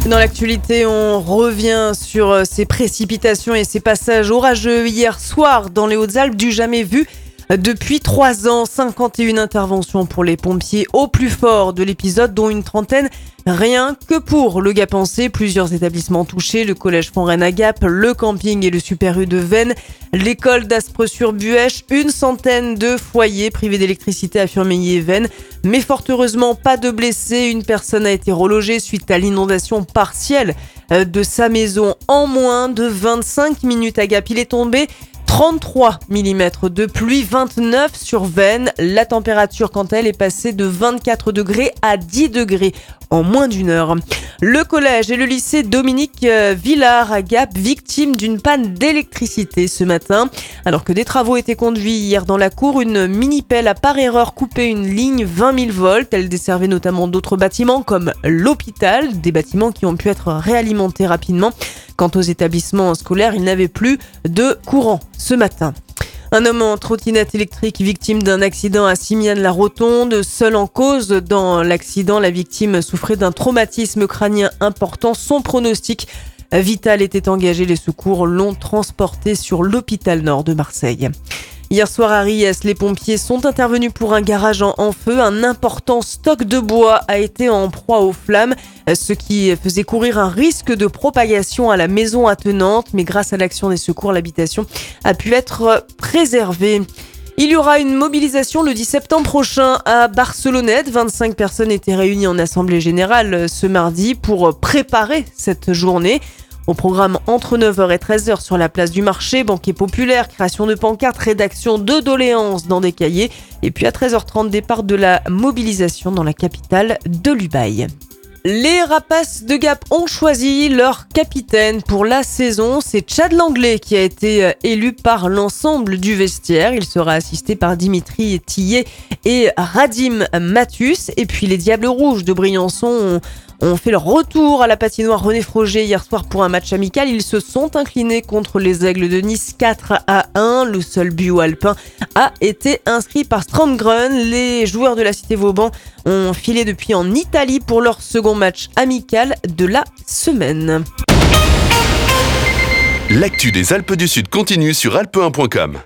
Dans l'actualité, on revient sur ces précipitations et ces passages orageux hier soir dans les Hautes-Alpes du jamais vu. Depuis 3 ans, 51 interventions pour les pompiers au plus fort de l'épisode, dont une trentaine rien que pour le Gap-en-C. Plusieurs établissements touchés, le collège Font-Rennes à Gap, le camping et le Super U de Veynes, l'école d'Aspres-sur-Buëch, une centaine de foyers privés d'électricité à Furmeilly et Veynes. Mais fort heureusement, pas de blessés. Une personne a été relogée suite à l'inondation partielle de sa maison en moins de 25 minutes à Gap. Il est tombé 33 mm de pluie, 29 sur Veynes. La température, quant à elle, est passée de 24 degrés à 10 degrés en moins d'une heure. Le collège et le lycée Dominique Villard à Gap, victimes d'une panne d'électricité ce matin. Alors que des travaux étaient conduits hier dans la cour, une mini-pelle a par erreur coupé une ligne 20 000 volts. Elle desservait notamment d'autres bâtiments comme l'hôpital, des bâtiments qui ont pu être réalimentés rapidement. Quant aux établissements scolaires, ils n'avaient plus de courant ce matin. Un homme en trottinette électrique victime d'un accident à Simiane-la-Rotonde. Seul en cause dans l'accident, la victime souffrait d'un traumatisme crânien important. Son pronostic vital était engagé. Les secours l'ont transporté sur l'hôpital Nord de Marseille. Hier soir à Riez, les pompiers sont intervenus pour un garage en feu. Un important stock de bois a été en proie aux flammes, ce qui faisait courir un risque de propagation à la maison attenante. Mais grâce à l'action des secours, l'habitation a pu être préservée. Il y aura une mobilisation le 10 septembre prochain à Barcelonnette. 25 personnes étaient réunies en assemblée générale ce mardi pour préparer cette journée. Au programme entre 9h et 13h sur la place du marché, banquet populaire, création de pancartes, rédaction de doléances dans des cahiers. Et puis à 13h30, départ de la mobilisation dans la capitale de l'Ubaye. Les Rapaces de Gap ont choisi leur capitaine pour la saison. C'est Chad Langlais qui a été élu par l'ensemble du vestiaire. Il sera assisté par Dimitri Tillet et Radim Mathus. Et puis les Diables Rouges de Briançon ont fait leur retour à la patinoire René Froger hier soir pour un match amical. Ils se sont inclinés contre les Aigles de Nice 4-1. Le seul but alpin a été inscrit par Stromgren. Les joueurs de la Cité Vauban ont filé depuis en Italie pour leur second match amical de la semaine. L'actu des Alpes du Sud continue sur alpe1.com.